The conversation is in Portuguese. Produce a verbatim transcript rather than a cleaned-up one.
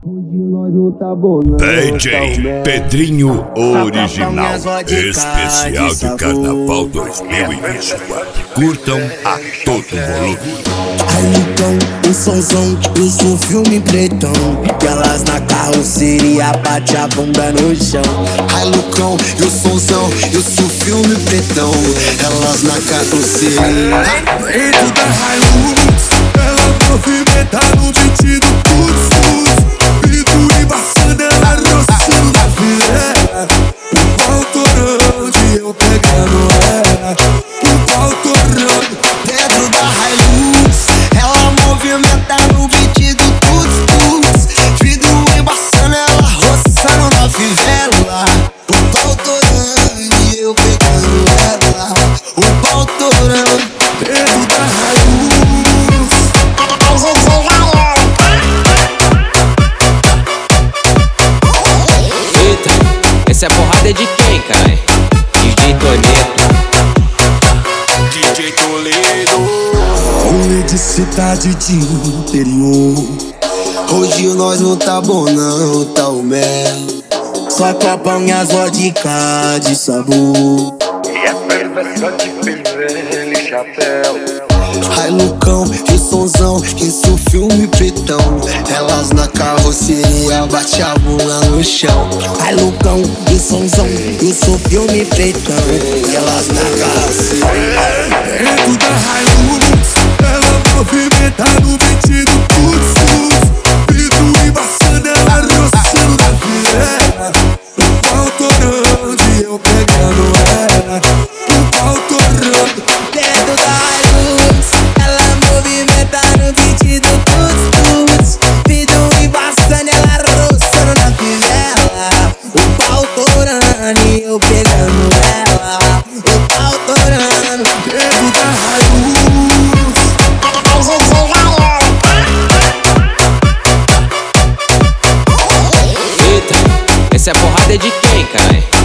Hoje nós não tá bom não. D J Pedrinho Original, especial de Carnaval dois mil e vinte e quatro. Curtam a todo volume. Aí então, o somzão, isso um filme pretão. Elas na carroceria, bate a bunda no chão. Ai Lucão, e o somzão, isso um filme pretão. Elas na carroceria. Dentro da Hilux, ela movimenta no beat do pulso. Vidro embaçando, ela roçando na filé. O pau torando e eu pegando ela. O pau torando. Dentro da Hilux, ela movimenta no beat do tuts-tuts. Vidro embaçando, ela roçando na fivela. O pau torando e eu pegando ela. O pau torando. Dentro da Hilux. Eita, essa é porrada de quem, cara? D J Toledo. D J Toledo. Rolê de cidade de interior. Hoje nós não tá bom não, tá o mel. Só copão e as vodka de sabor. E a perversa de vermelho e chapéu. Ai Lucão, e somzão, isso filme pretão. Elas na carroceria, bate a bunda no chão. Ai Lucão, e somzão, isso filme pretão. Elas na carroceria. Dentro da Hilux, ela movimenta no beat do pulso. Vidro embaçando, ela roçando na filé. O pau torando e eu pegando ela. O pau torando. Dentro da Hilux, ela movimenta no beat do tuts-tuts. Vidro embaçando, ela roçando na fivela. O pau torando e eu pegando ela. O pau torando. Dentro da Hilux. Eita, essa é porrada de quem, cara?